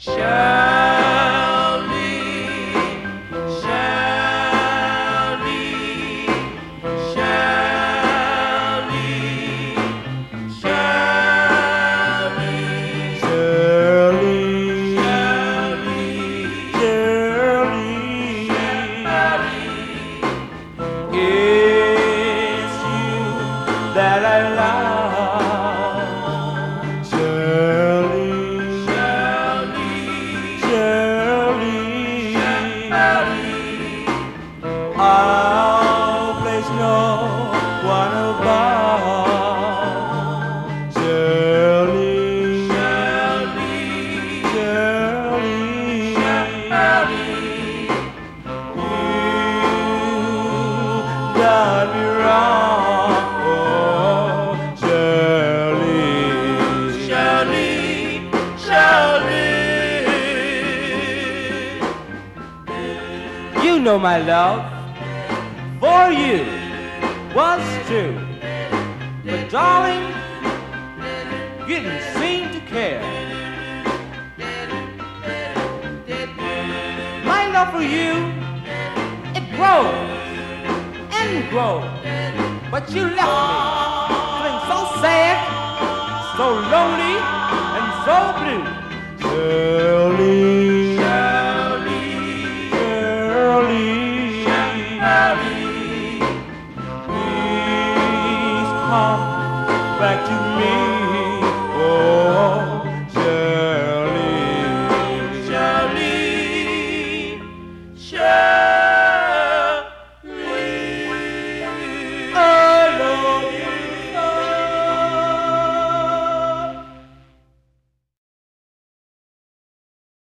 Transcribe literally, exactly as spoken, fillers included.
Shirley, Shirley, Shirley, Shirley, Shirley, Shirley, Shirley, it's you that I love. Shirley, Shirley, Shirley, Shirley. I'll place no one above. Shirley, Shirley, Shirley, you got me wrong. Oh, Shirley, Shirley, Shirley. you know my love for you was true, but darling, you didn't seem to care. My love for you, it grows and grows, but you left me feeling so sad, so lonely, and so blue.